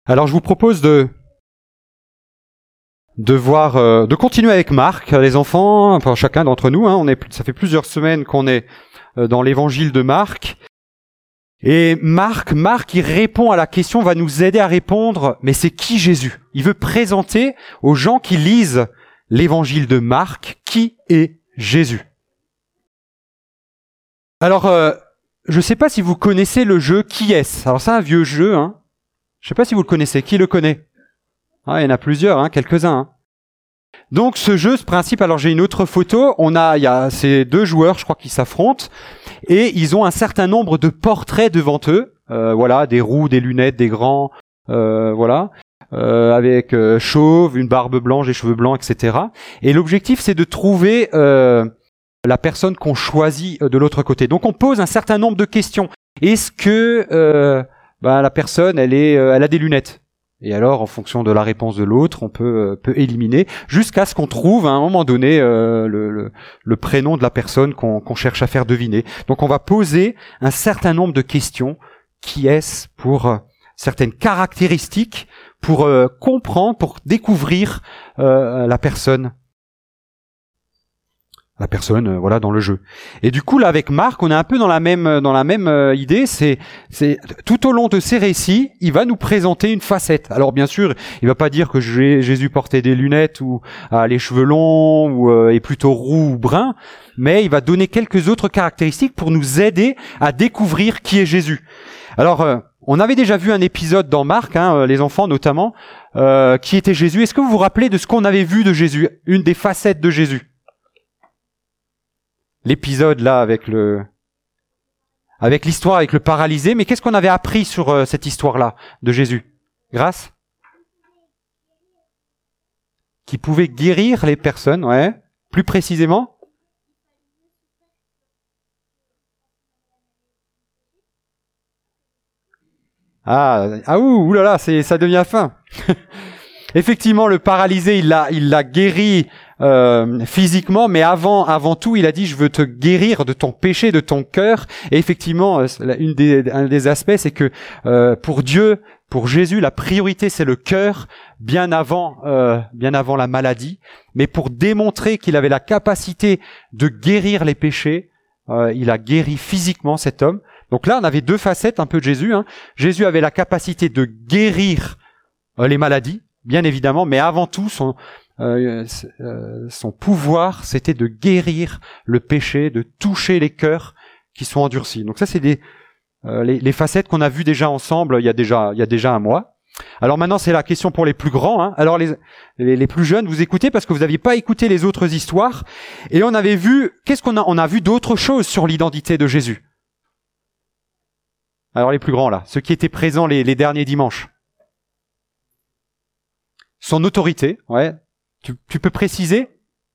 Alors je vous propose de continuer avec Marc, les enfants, enfin chacun d'entre nous. Ça fait plusieurs semaines qu'on est dans l'évangile de Marc. Et Marc, il répond à la question, va nous aider à répondre, mais c'est qui Jésus ? Il veut présenter aux gens qui lisent l'évangile de Marc, qui est Jésus ? Alors, je ne sais pas si vous connaissez le jeu Qui est-ce ? Alors c'est un vieux jeu, hein. Je ne sais pas si vous le connaissez. Qui le connaît ? Il y en a plusieurs, hein, quelques-uns. Hein. Donc ce jeu, ce principe, alors j'ai une autre photo, il y a ces deux joueurs, je crois, qui s'affrontent, et ils ont un certain nombre de portraits devant eux, des roux, des lunettes, des grands, avec chauve, une barbe blanche, des cheveux blancs, etc. Et l'objectif, c'est de trouver la personne qu'on choisit de l'autre côté. Donc on pose un certain nombre de questions. Est-ce que la personne, elle a des lunettes ? Et alors, en fonction de la réponse de l'autre, on peut éliminer, jusqu'à ce qu'on trouve à un moment donné le prénom de la personne qu'on cherche à faire deviner. Donc on va poser un certain nombre de questions. Qui est-ce pour certaines caractéristiques, pour comprendre, pour découvrir la personne dans le jeu. Et du coup là avec Marc, on est un peu dans la même idée, c'est tout au long de ces récits, il va nous présenter une facette. Alors bien sûr, il va pas dire que Jésus portait des lunettes ou a les cheveux longs ou est plutôt roux ou brun, mais il va donner quelques autres caractéristiques pour nous aider à découvrir qui est Jésus. Alors on avait déjà vu un épisode dans Marc, les enfants notamment, qui était Jésus. Est-ce que vous vous rappelez de ce qu'on avait vu de Jésus, une des facettes de Jésus ? L'épisode là avec l'histoire avec le paralysé, mais qu'est-ce qu'on avait appris sur cette histoire-là de Jésus ? Grâce ? Qui pouvait guérir les personnes, ouais. Plus précisément ? Oulala, ça devient fin. Effectivement, le paralysé, il l'a guéri physiquement, mais avant tout, il a dit, je veux te guérir de ton péché, de ton cœur. Et effectivement, un des aspects, c'est que pour Dieu, pour Jésus, la priorité, c'est le cœur, bien avant la maladie. Mais pour démontrer qu'il avait la capacité de guérir les péchés, il a guéri physiquement cet homme. Donc là, on avait deux facettes un peu de Jésus. Hein. Jésus avait la capacité de guérir les maladies, bien évidemment, mais avant tout, son pouvoir, c'était de guérir le péché, de toucher les cœurs qui sont endurcis. Donc ça, c'est les facettes qu'on a vues déjà ensemble il y a déjà un mois. Alors maintenant, c'est la question pour les plus grands. Hein. Alors les plus jeunes, vous écoutez parce que vous n'aviez pas écouté les autres histoires. Et on avait vu, on a vu d'autres choses sur l'identité de Jésus. Alors les plus grands là, ceux qui étaient présents les derniers dimanches. Son autorité, ouais. Tu peux préciser ?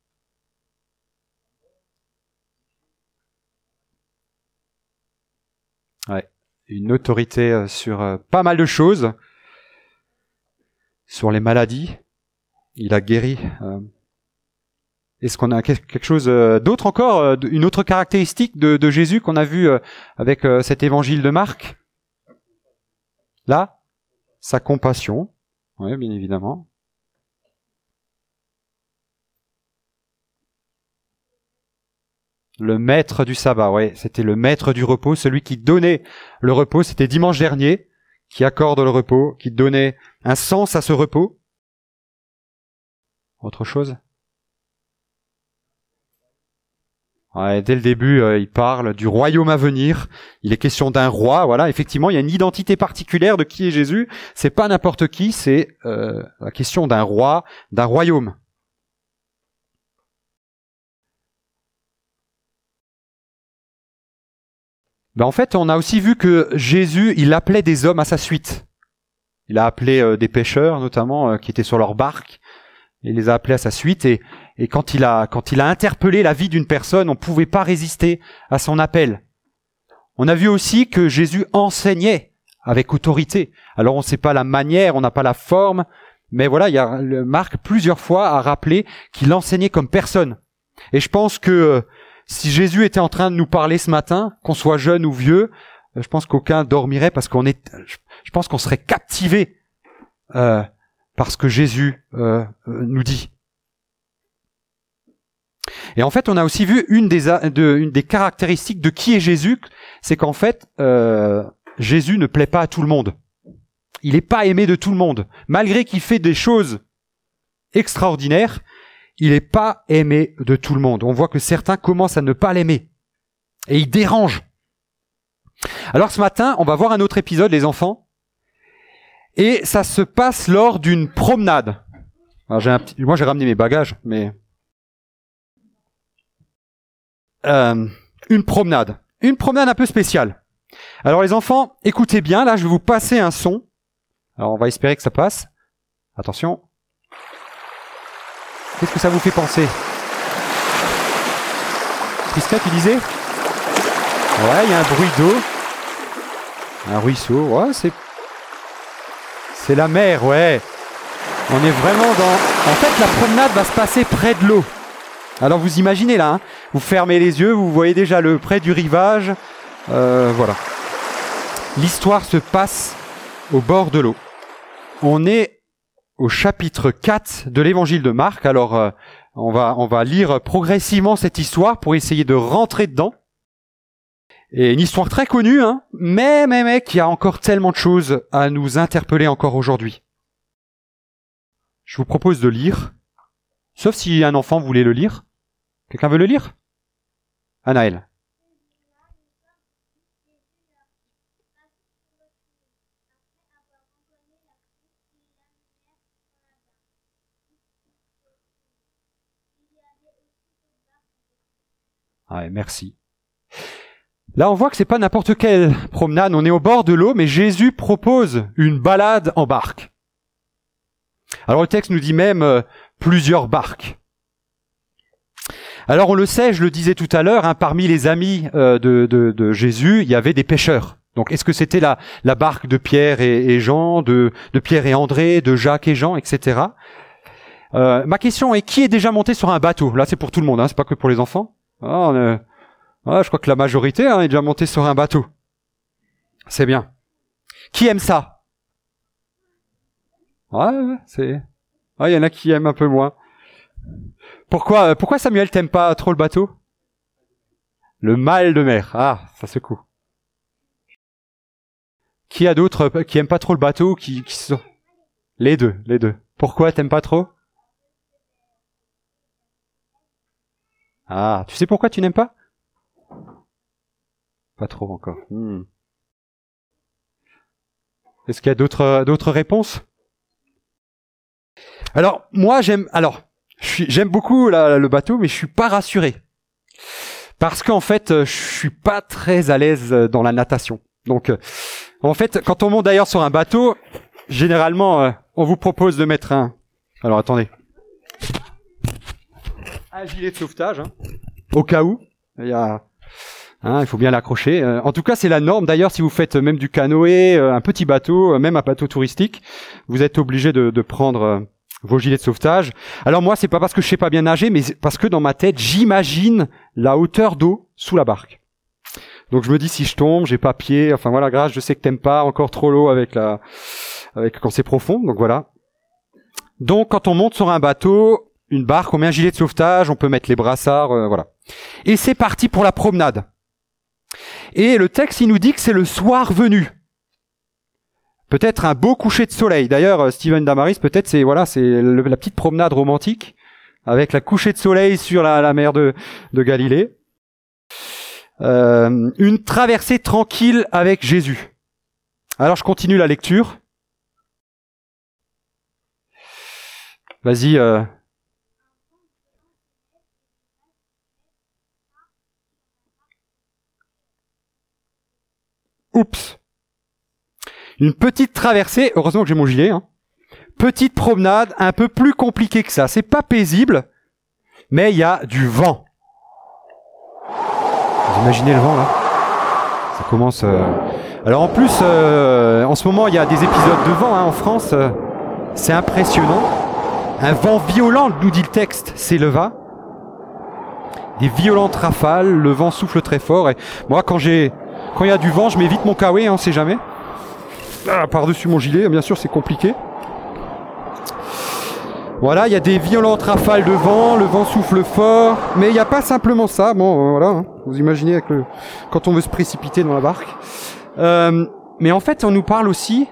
Ouais, une autorité sur pas mal de choses, sur les maladies. Il a guéri. Est-ce qu'on a quelque chose d'autre encore, une autre caractéristique de Jésus qu'on a vu avec cet évangile de Marc ? Là, sa compassion. Oui, bien évidemment. Le maître du sabbat, ouais, c'était le maître du repos, celui qui donnait le repos, c'était dimanche dernier, qui accorde le repos, qui donnait un sens à ce repos. Autre chose ? Ouais, dès le début, il parle du royaume à venir. Il est question d'un roi, voilà. Effectivement, il y a une identité particulière de qui est Jésus. C'est pas n'importe qui, c'est la question d'un roi, d'un royaume. En fait, on a aussi vu que Jésus, il appelait des hommes à sa suite. Il a appelé des pêcheurs, notamment, qui étaient sur leur barque. Il les a appelés à sa suite. Et quand il a interpellé la vie d'une personne, on ne pouvait pas résister à son appel. On a vu aussi que Jésus enseignait avec autorité. Alors, on ne sait pas la manière, on n'a pas la forme. Mais voilà, Marc, plusieurs fois, a rappelé qu'il enseignait comme personne. Et je pense que si Jésus était en train de nous parler ce matin, qu'on soit jeune ou vieux, je pense qu'aucun dormirait parce je pense qu'on serait captivé parce que Jésus nous dit. Et en fait, on a aussi vu une des caractéristiques de qui est Jésus, c'est qu'en fait, Jésus ne plaît pas à tout le monde. Il n'est pas aimé de tout le monde. Malgré qu'il fait des choses extraordinaires, il n'est pas aimé de tout le monde. On voit que certains commencent à ne pas l'aimer. Et il dérange. Alors ce matin, on va voir un autre épisode, les enfants. Et ça se passe lors d'une promenade. Alors, moi, j'ai ramené mes bagages, mais... une promenade un peu spéciale. Alors les enfants, écoutez bien, là je vais vous passer un son. Alors on va espérer que ça passe. Attention. Qu'est-ce que ça vous fait penser? Prisca, tu disais? Ouais, il y a un bruit d'eau. Un ruisseau, ouais, c'est la mer, ouais. On est vraiment dans... En fait, la promenade va se passer près de l'eau. Alors vous imaginez là, hein, vous fermez les yeux, vous voyez déjà le près du rivage. Voilà. L'histoire se passe au bord de l'eau. On est au chapitre 4 de l'évangile de Marc. Alors on va lire progressivement cette histoire pour essayer de rentrer dedans. Et une histoire très connue, hein, mais qui a encore tellement de choses à nous interpeller encore aujourd'hui. Je vous propose de lire, sauf si un enfant voulait le lire. Quelqu'un veut le lire? Anaël. Ouais, merci. Là, on voit que c'est pas n'importe quelle promenade. On est au bord de l'eau, mais Jésus propose une balade en barque. Alors le texte nous dit même plusieurs barques. Alors on le sait, je le disais tout à l'heure, hein, parmi les amis de Jésus, il y avait des pêcheurs. Donc est-ce que c'était la barque de Pierre et Jean, de Pierre et André, de Jacques et Jean, etc. Ma question est, qui est déjà monté sur un bateau? Là c'est pour tout le monde, hein, c'est pas que pour les enfants. Je crois que la majorité est déjà montée sur un bateau. C'est bien. Qui aime ça? Ouais, il y en a qui aiment un peu moins. Pourquoi Samuel t'aime pas trop le bateau? Le mal de mer. Ah, ça secoue. Qui a d'autres qui aiment pas trop le bateau, qui sont... Les deux. Pourquoi t'aimes pas trop? Ah, tu sais pourquoi tu n'aimes pas? Pas trop encore. Est-ce qu'il y a d'autres réponses? Alors, moi, j'aime beaucoup le bateau, mais je suis pas rassuré. Parce qu'en fait, je suis pas très à l'aise dans la natation. Donc, en fait, quand on monte d'ailleurs sur un bateau, généralement, on vous propose de mettre alors attendez. Un gilet de sauvetage, hein, au cas où. Il faut bien l'accrocher. En tout cas, c'est la norme. D'ailleurs, si vous faites même du canoë, un petit bateau, même un bateau touristique, vous êtes obligé de prendre vos gilets de sauvetage. Alors moi, c'est pas parce que je sais pas bien nager, mais parce que dans ma tête, j'imagine la hauteur d'eau sous la barque. Donc je me dis, si je tombe, j'ai pas pied. Enfin voilà, Grâce, je sais que t'aimes pas encore trop l'eau avec quand c'est profond. Donc voilà. Donc quand on monte sur un bateau, une barque, on met un gilet de sauvetage, on peut mettre les brassards, voilà. Et c'est parti pour la promenade. Et le texte, il nous dit que c'est le soir venu. Peut-être un beau coucher de soleil. D'ailleurs, Steven Damaris, peut-être c'est la petite promenade romantique avec la coucher de soleil sur la mer de Galilée. Une traversée tranquille avec Jésus. Alors je continue la lecture. Vas-y. Oups. Une petite traversée, heureusement que j'ai mon gilet, hein. Petite promenade, un peu plus compliquée que ça. C'est pas paisible, mais il y a du vent. Vous imaginez le vent là? Ça commence... Alors en plus, en ce moment, il y a des épisodes de vent, hein, en France. C'est impressionnant. Un vent violent, nous dit le texte, s'éleva. Des violentes rafales, le vent souffle très fort. Et moi, quand il y a du vent, je mets vite mon kawaii, on sait jamais. Par-dessus mon gilet, bien sûr, c'est compliqué. Voilà, il y a des violentes rafales de vent, le vent souffle fort, mais il n'y a pas simplement ça. Bon, voilà, hein, vous imaginez quand on veut se précipiter dans la barque. Mais en fait, on nous parle aussi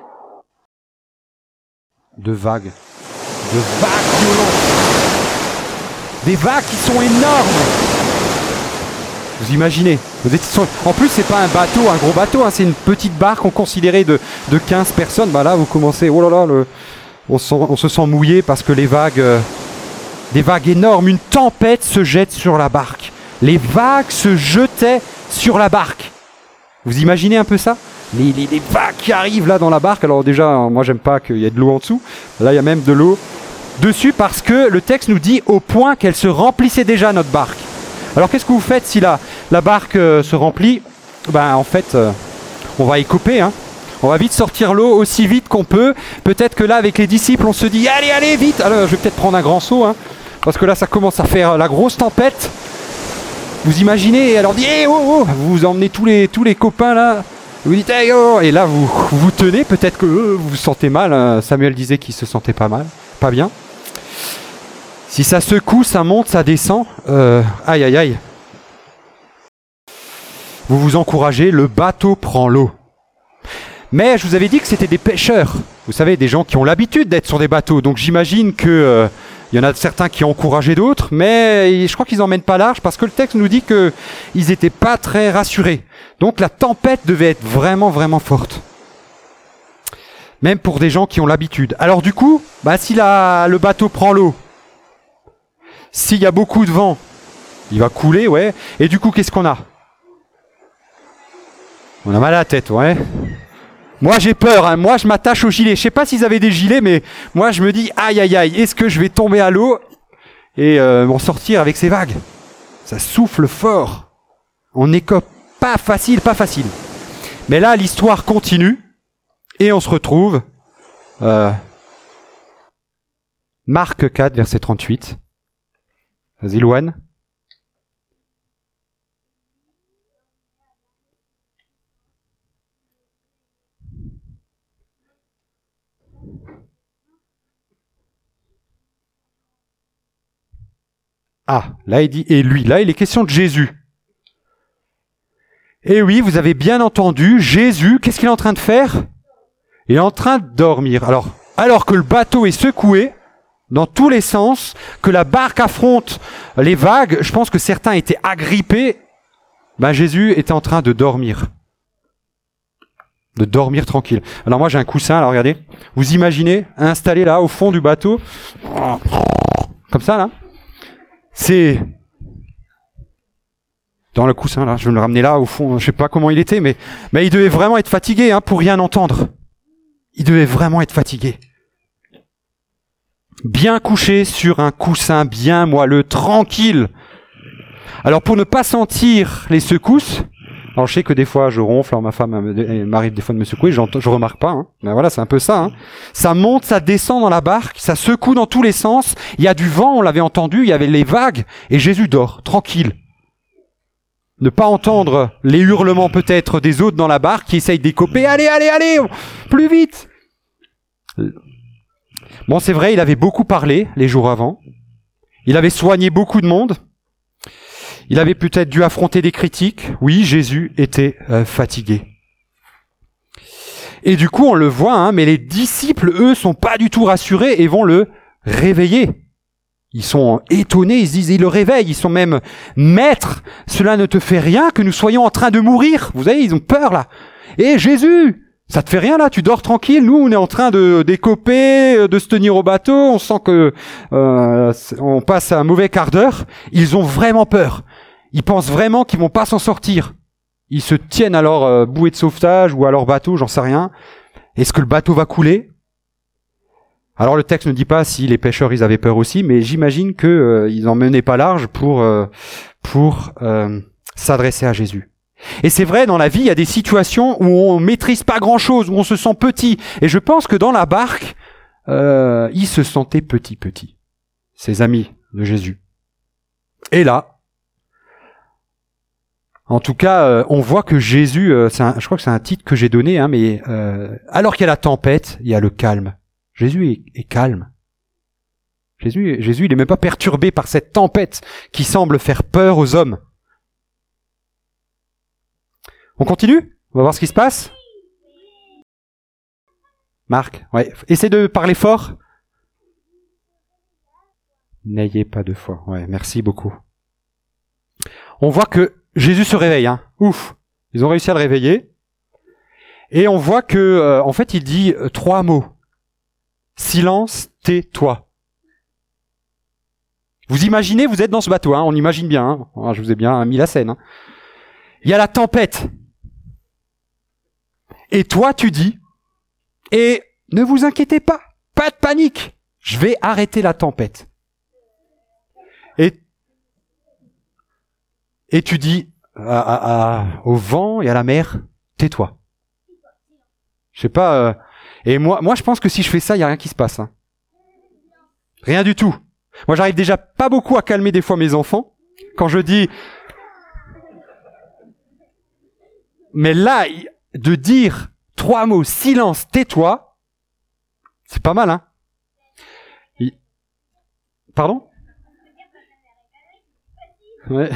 de vagues. De vagues violentes. Des vagues qui sont énormes. Vous imaginez. En plus, c'est pas un bateau, un gros bateau, hein, c'est une petite barque, on considérait de 15 personnes. Bah là, vous commencez, oh là là, on se sent mouillé parce que des vagues énormes, une tempête se jette sur la barque. Les vagues se jetaient sur la barque. Vous imaginez un peu ça ? Les vagues qui arrivent là dans la barque. Alors déjà, moi j'aime pas qu'il y ait de l'eau en dessous. Là, il y a même de l'eau dessus parce que le texte nous dit au point qu'elle se remplissait déjà, notre barque. Alors qu'est-ce que vous faites si la barque se remplit ? Ben en fait, on va y couper, hein. On va vite sortir l'eau aussi vite qu'on peut. Peut-être que là, avec les disciples, on se dit « Allez, allez, vite !» Alors, je vais peut-être prendre un grand seau, hein, parce que là, ça commence à faire la grosse tempête. Vous imaginez, et alors dit hey, « oh, oh !» Vous emmenez tous les copains, là. Vous dites hey, « oh !» Et là, vous tenez. Peut-être que vous vous sentez mal. Samuel disait qu'il se sentait pas mal, pas bien. Si ça secoue, ça monte, ça descend. Aïe, aïe, aïe. Vous vous encouragez, le bateau prend l'eau. Mais je vous avais dit que c'était des pêcheurs. Vous savez, des gens qui ont l'habitude d'être sur des bateaux. Donc j'imagine que y en a certains qui ont encouragé d'autres, mais je crois qu'ils n'emmènent pas large parce que le texte nous dit qu'ils n'étaient pas très rassurés. Donc la tempête devait être vraiment, vraiment forte. Même pour des gens qui ont l'habitude. Alors du coup, si le bateau prend l'eau, s'il y a beaucoup de vent, il va couler, ouais. Et du coup, qu'est-ce qu'on a ? On a mal à la tête, ouais. Moi j'ai peur, hein. Moi je m'attache au gilet. Je sais pas s'ils avaient des gilets, mais moi je me dis aïe aïe aïe, est-ce que je vais tomber à l'eau et m'en sortir avec ces vagues ? Ça souffle fort. On écope. Pas facile, pas facile. Mais là l'histoire continue et on se retrouve Marc 4, verset 38. Vas-y Louane. Ah, là il dit, et lui, là il est question de Jésus. Et oui, vous avez bien entendu, Jésus, qu'est-ce qu'il est en train de faire ? Il est en train de dormir. Alors que le bateau est secoué, dans tous les sens, que la barque affronte les vagues, je pense que certains étaient agrippés, Jésus était en train de dormir. De dormir tranquille. Alors moi j'ai un coussin, alors regardez, vous imaginez, installé là au fond du bateau, comme ça là. C'est dans le coussin là, je vais me le ramener là au fond, je sais pas comment il était, mais il devait vraiment être fatigué pour rien entendre. Il devait vraiment être fatigué. Bien couché sur un coussin bien moelleux, tranquille. Alors pour ne pas sentir les secousses, alors je sais que des fois je ronfle, alors ma femme m'arrive des fois de me secouer, je remarque pas, mais voilà, c'est un peu ça. Ça monte, ça descend dans la barque, ça secoue dans tous les sens, il y a du vent, on l'avait entendu, il y avait les vagues, et Jésus dort, tranquille. Ne pas entendre les hurlements peut-être des autres dans la barque qui essayent d'écoper, allez, allez, allez, plus vite. Bon, c'est vrai, il avait beaucoup parlé les jours avant, il avait soigné beaucoup de monde, il avait peut-être dû affronter des critiques. Oui, Jésus était fatigué. Et du coup, on le voit, mais les disciples, eux, sont pas du tout rassurés et vont le réveiller. Ils sont étonnés, ils se disent, ils le réveillent, ils sont même maîtres. Cela ne te fait rien que nous soyons en train de mourir. Vous savez, ils ont peur là. Et Jésus, ça te fait rien là, tu dors tranquille. Nous, on est en train de d'écoper, de se tenir au bateau. On sent que on passe un mauvais quart d'heure. Ils ont vraiment peur. Ils pensent vraiment qu'ils vont pas s'en sortir. Ils se tiennent à leur bouée de sauvetage ou à leur bateau, j'en sais rien. Est-ce que le bateau va couler ? Alors le texte ne dit pas si les pêcheurs ils avaient peur aussi, mais j'imagine que ils en menaient pas large pour s'adresser à Jésus. Et c'est vrai, dans la vie, il y a des situations où on maîtrise pas grand-chose, où on se sent petit. Et je pense que dans la barque, ils se sentaient petits, ces amis de Jésus. Et là, en tout cas, on voit que Jésus, je crois que c'est un titre que j'ai donné, mais alors qu'il y a la tempête, il y a le calme. Jésus est calme. Jésus, il est même pas perturbé par cette tempête qui semble faire peur aux hommes. On continue? On va voir ce qui se passe. Marc, ouais. Essaie de parler fort. N'ayez pas de foi. Ouais, merci beaucoup. On voit que Jésus se réveille, hein. Ouf. Ils ont réussi à le réveiller. Et on voit que, en fait, il dit 3 mots. Silence, tais-toi. Vous imaginez, vous êtes dans ce bateau, hein. On imagine bien, hein. Je vous ai bien mis la scène, hein. Il y a la tempête. Et toi, tu dis, et ne vous inquiétez pas, pas de panique, je vais arrêter la tempête. Et tu dis au vent et à la mer, tais-toi. Je sais pas. Et moi, je pense que si je fais ça, il y a rien qui se passe. Hein. Rien du tout. Moi, j'arrive déjà pas beaucoup à calmer des fois mes enfants quand je dis. Mais là, de dire 3 mots, silence, tais-toi, c'est pas mal, hein. Pardon? Ouais.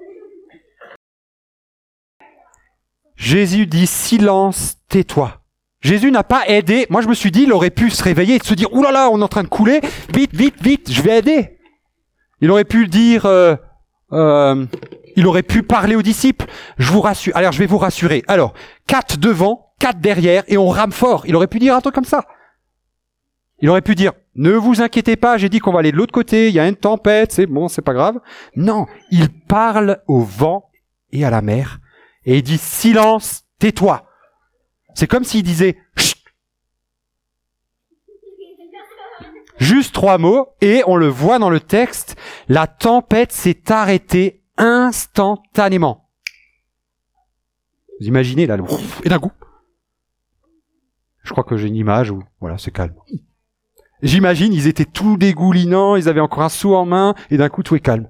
Jésus dit silence, tais-toi. Jésus n'a pas aidé. Moi, je me suis dit, il aurait pu se réveiller et se dire, ouh là là, on est en train de couler. Vite, vite, vite, je vais aider. Il aurait pu dire, il aurait pu parler aux disciples. Je vous rassure. Alors, je vais vous rassurer. Alors, 4 devant, 4 derrière, et on rame fort. Il aurait pu dire un truc comme ça. Il aurait pu dire, ne vous inquiétez pas, j'ai dit qu'on va aller de l'autre côté, il y a une tempête, c'est bon, c'est pas grave. Non, il parle au vent et à la mer, et il dit, silence, tais-toi. C'est comme s'il disait, chut. Juste 3 mots, et on le voit dans le texte, la tempête s'est arrêtée instantanément. Vous imaginez, là, et d'un coup. Je crois que j'ai une image où, voilà, c'est calme. J'imagine, ils étaient tout dégoulinants, ils avaient encore un seau en main, et d'un coup, tout est calme.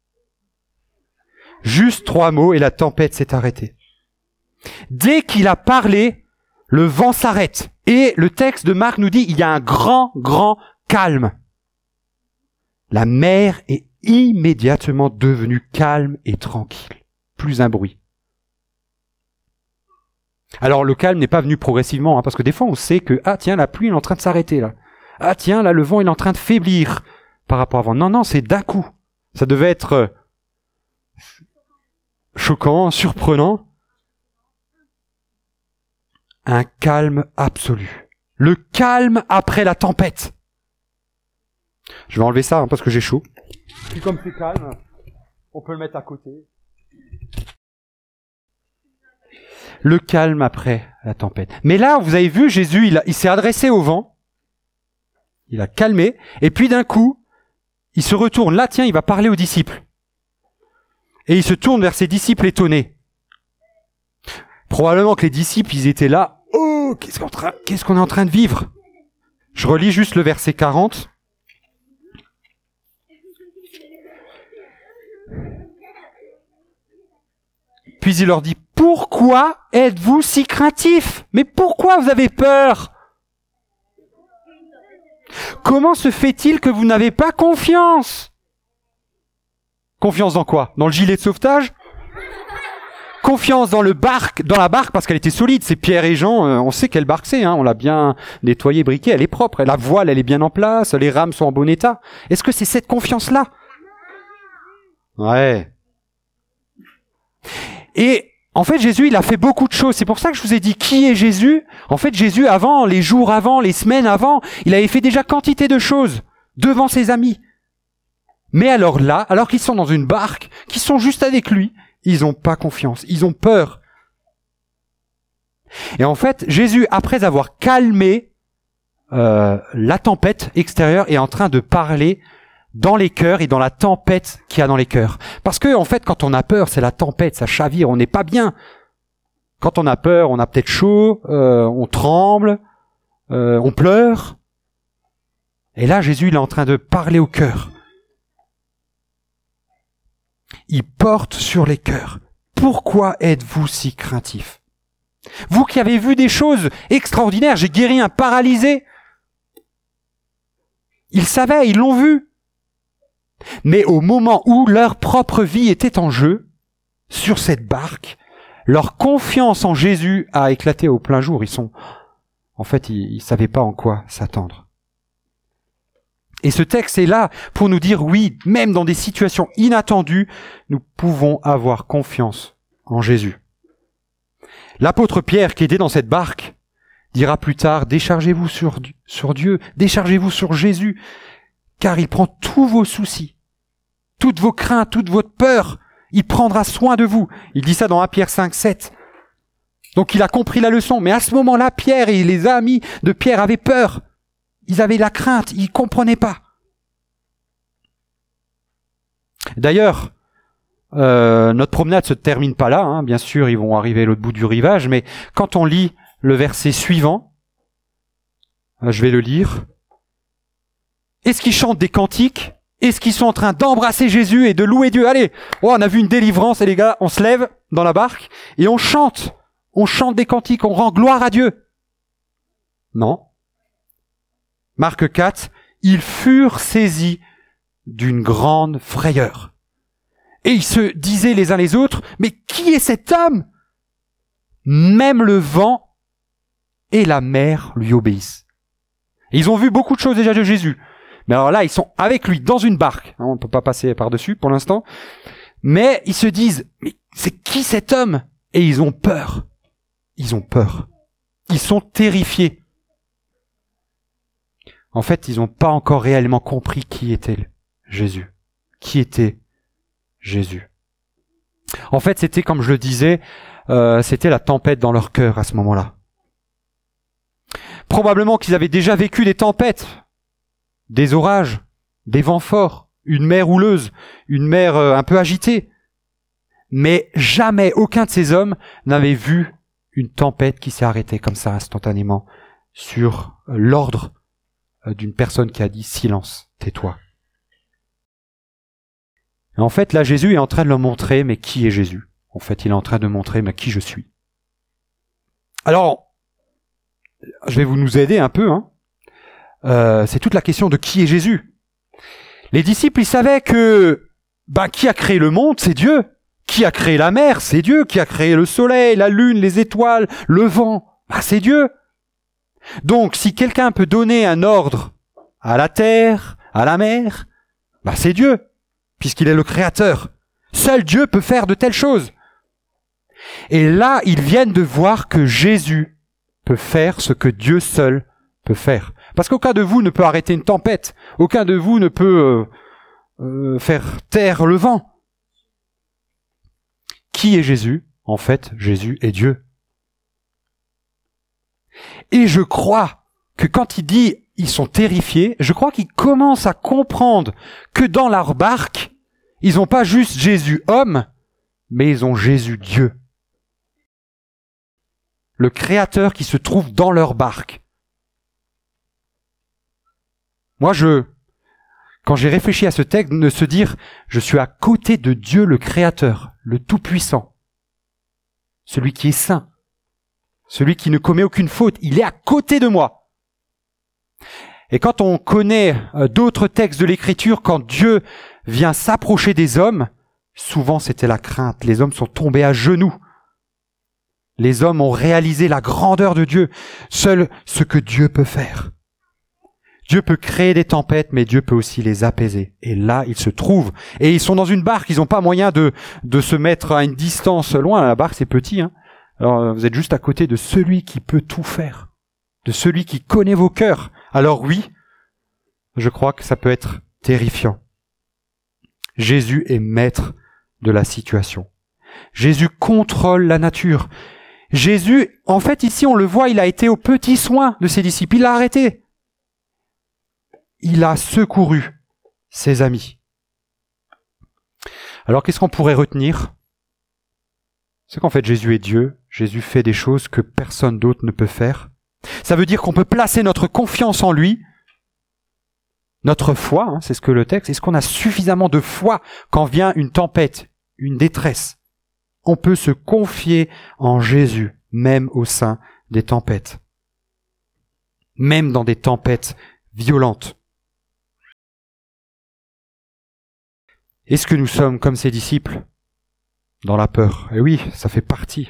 Juste 3 mots, et la tempête s'est arrêtée. Dès qu'il a parlé, le vent s'arrête. Et le texte de Marc nous dit, il y a un grand, grand calme. La mer est immédiatement devenue calme et tranquille. Plus un bruit. Alors, le calme n'est pas venu progressivement, hein, parce que des fois, on sait que, ah tiens, la pluie est en train de s'arrêter, là. Ah tiens, là, le vent est en train de faiblir par rapport à avant. Non, non, c'est d'un coup. Ça devait être choquant, surprenant. Un calme absolu. Le calme après la tempête. Je vais enlever ça, hein, parce que j'ai chaud. Puis comme c'est calme, on peut le mettre à côté. Le calme après la tempête. Mais là, vous avez vu, Jésus, il s'est adressé au vent. Il a calmé. Et puis d'un coup, il se retourne. Là, tiens, il va parler aux disciples. Et il se tourne vers ses disciples étonnés. Probablement que les disciples, ils étaient là. Oh, qu'est-ce qu'on est en train de vivre? Je relis juste le verset 40. Puis il leur dit, pourquoi êtes-vous si craintifs? Mais pourquoi vous avez peur? Comment se fait-il que vous n'avez pas confiance? Confiance dans quoi? Dans le gilet de sauvetage? Confiance dans la barque parce qu'elle était solide. C'est Pierre et Jean, on sait quelle barque c'est, hein, on l'a bien nettoyée, briquée, elle est propre. La voile, elle est bien en place, les rames sont en bon état. Est-ce que c'est cette confiance-là? Ouais. Et en fait, Jésus, il a fait beaucoup de choses. C'est pour ça que je vous ai dit, qui est Jésus? En fait, Jésus, avant, les jours avant, les semaines avant, il avait fait déjà quantité de choses devant ses amis. Mais alors là, alors qu'ils sont dans une barque, qu'ils sont juste avec lui, ils n'ont pas confiance, ils ont peur. Et en fait, Jésus, après avoir calmé la tempête extérieure, est en train de parler dans les cœurs et dans la tempête qu'il y a dans les cœurs. Parce que, en fait, quand on a peur, c'est la tempête, ça chavire, on n'est pas bien. Quand on a peur, on a peut-être chaud, on tremble, on pleure. Et là, Jésus, il est en train de parler au cœur. Il porte sur les cœurs. Pourquoi êtes-vous si craintifs? Vous qui avez vu des choses extraordinaires, j'ai guéri un paralysé. Ils savaient, ils l'ont vu. Mais au moment où leur propre vie était en jeu, sur cette barque, leur confiance en Jésus a éclaté au plein jour. Ils savaient pas en quoi s'attendre. Et ce texte est là pour nous dire oui, même dans des situations inattendues, nous pouvons avoir confiance en Jésus. L'apôtre Pierre, qui était dans cette barque, dira plus tard, déchargez-vous sur Dieu, déchargez-vous sur Jésus, car il prend tous vos soucis, toutes vos craintes, toute votre peur, il prendra soin de vous. Il dit ça dans 1 Pierre 5, 7. Donc il a compris la leçon, mais à ce moment-là, Pierre et les amis de Pierre avaient peur. Ils avaient la crainte, ils comprenaient pas. D'ailleurs, notre promenade se termine pas là, hein. Bien sûr, ils vont arriver à l'autre bout du rivage, mais quand on lit le verset suivant, je vais le lire. Est-ce qu'ils chantent des cantiques? Est-ce qu'ils sont en train d'embrasser Jésus et de louer Dieu? Allez, on a vu une délivrance et les gars, on se lève dans la barque et on chante des cantiques, on rend gloire à Dieu. Non. Marc 4, ils furent saisis d'une grande frayeur. Et ils se disaient les uns les autres, mais qui est cet homme? Même le vent et la mer lui obéissent. Et ils ont vu beaucoup de choses déjà de Jésus. Mais alors là, ils sont avec lui dans une barque. On ne peut pas passer par-dessus pour l'instant. Mais ils se disent, mais c'est qui cet homme? Et ils ont peur. Ils ont peur. Ils sont terrifiés. En fait, ils n'ont pas encore réellement compris qui était Jésus. Qui était Jésus. En fait, c'était, comme je le disais, c'était la tempête dans leur cœur à ce moment-là. Probablement qu'ils avaient déjà vécu des tempêtes, des orages, des vents forts, une mer houleuse, une mer un peu agitée. Mais jamais aucun de ces hommes n'avait vu une tempête qui s'est arrêtée comme ça instantanément sur l'ordre d'une personne qui a dit « Silence, tais-toi ». En fait, là, Jésus est en train de leur montrer, mais qui est Jésus? En fait, il est en train de montrer, mais qui je suis. Alors, je vais nous aider un peu, hein. C'est toute la question de qui est Jésus. Les disciples, ils savaient que, qui a créé le monde, c'est Dieu. Qui a créé la mer, c'est Dieu. Qui a créé le soleil, la lune, les étoiles, le vent, c'est Dieu. Donc, si quelqu'un peut donner un ordre à la terre, à la mer, c'est Dieu, puisqu'il est le créateur. Seul Dieu peut faire de telles choses. Et là, ils viennent de voir que Jésus peut faire ce que Dieu seul peut faire. Parce qu'aucun de vous ne peut arrêter une tempête. Aucun de vous ne peut faire taire le vent. Qui est Jésus? En fait, Jésus est Dieu. Et je crois que quand il dit ils sont terrifiés, je crois qu'ils commencent à comprendre que dans leur barque, ils n'ont pas juste Jésus homme, mais ils ont Jésus Dieu. Le Créateur qui se trouve dans leur barque. Moi, quand j'ai réfléchi à ce texte, de se dire, je suis à côté de Dieu le Créateur, le Tout-Puissant, celui qui est saint, celui qui ne commet aucune faute, il est à côté de moi. Et quand on connaît d'autres textes de l'Écriture, quand Dieu vient s'approcher des hommes, souvent c'était la crainte. Les hommes sont tombés à genoux. Les hommes ont réalisé la grandeur de Dieu, seul ce que Dieu peut faire. Dieu peut créer des tempêtes, mais Dieu peut aussi les apaiser. Et là, ils se trouvent. Et ils sont dans une barque, ils n'ont pas moyen de se mettre à une distance loin. La barque, c'est petit, hein. Alors, vous êtes juste à côté de celui qui peut tout faire, de celui qui connaît vos cœurs. Alors oui, je crois que ça peut être terrifiant. Jésus est maître de la situation. Jésus contrôle la nature. Jésus, en fait, ici, on le voit, il a été aux petits soins de ses disciples. Il l'a arrêté. Il a secouru ses amis. Alors, qu'est-ce qu'on pourrait retenir? C'est qu'en fait, Jésus est Dieu. Jésus fait des choses que personne d'autre ne peut faire. Ça veut dire qu'on peut placer notre confiance en lui, notre foi, hein, c'est ce que le texte, est-ce qu'on a suffisamment de foi quand vient une tempête, une détresse? On peut se confier en Jésus, même au sein des tempêtes. Même dans des tempêtes violentes. Est-ce que nous sommes comme ces disciples dans la peur? Et oui, ça fait partie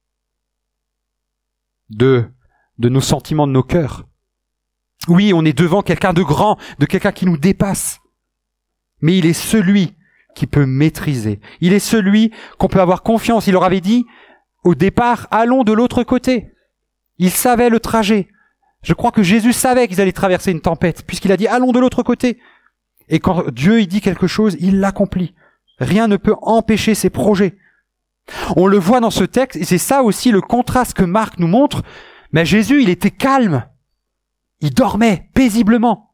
de nos sentiments, de nos cœurs. Oui, on est devant quelqu'un de grand, de quelqu'un qui nous dépasse. Mais il est celui qui peut maîtriser. Il est celui qu'on peut avoir confiance. Il leur avait dit, au départ, allons de l'autre côté. Il savait le trajet. Je crois que Jésus savait qu'ils allaient traverser une tempête, puisqu'il a dit, allons de l'autre côté. Et quand Dieu il dit quelque chose, il l'accomplit. Rien ne peut empêcher ses projets. On le voit dans ce texte, et c'est ça aussi le contraste que Marc nous montre. Mais Jésus, il était calme. Il dormait paisiblement.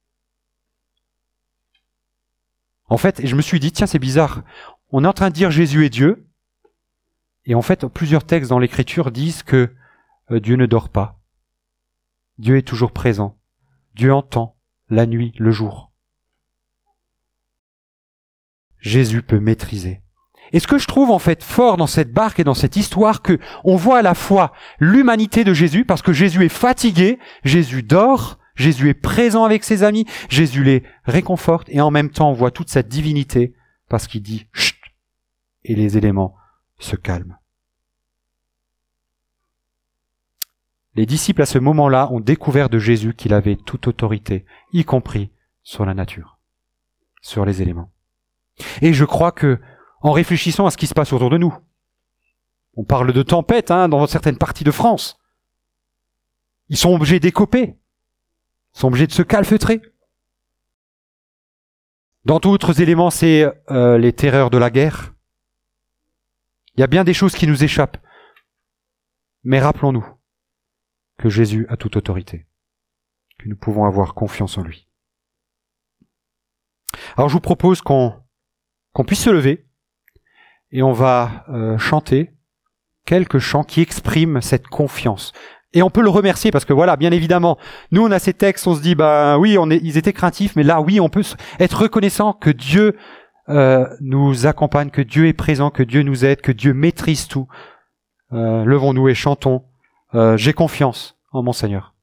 En fait, je me suis dit, tiens, c'est bizarre. On est en train de dire Jésus est Dieu. Et en fait, plusieurs textes dans l'Écriture disent que Dieu ne dort pas. Dieu est toujours présent. Dieu entend la nuit, le jour. Jésus peut maîtriser. Et ce que je trouve en fait fort dans cette barque et dans cette histoire, que on voit à la fois l'humanité de Jésus, parce que Jésus est fatigué, Jésus dort, Jésus est présent avec ses amis, Jésus les réconforte, et en même temps on voit toute cette divinité, parce qu'il dit « chut » et les éléments se calment. Les disciples à ce moment-là ont découvert de Jésus qu'il avait toute autorité, y compris sur la nature, sur les éléments. Et je crois que, en réfléchissant à ce qui se passe autour de nous, on parle de tempête dans certaines parties de France, ils sont obligés d'écoper, ils sont obligés de se calfeutrer. Dans d'autres éléments, c'est les terreurs de la guerre. Il y a bien des choses qui nous échappent. Mais rappelons-nous que Jésus a toute autorité, que nous pouvons avoir confiance en lui. Alors je vous propose qu'on puisse se lever et on va chanter quelques chants qui expriment cette confiance. Et on peut le remercier parce que voilà, bien évidemment, nous on a ces textes, on se dit oui, ils étaient craintifs, mais là oui, on peut être reconnaissant que Dieu nous accompagne, que Dieu est présent, que Dieu nous aide, que Dieu maîtrise tout. Levons-nous et chantons. J'ai confiance en mon Seigneur.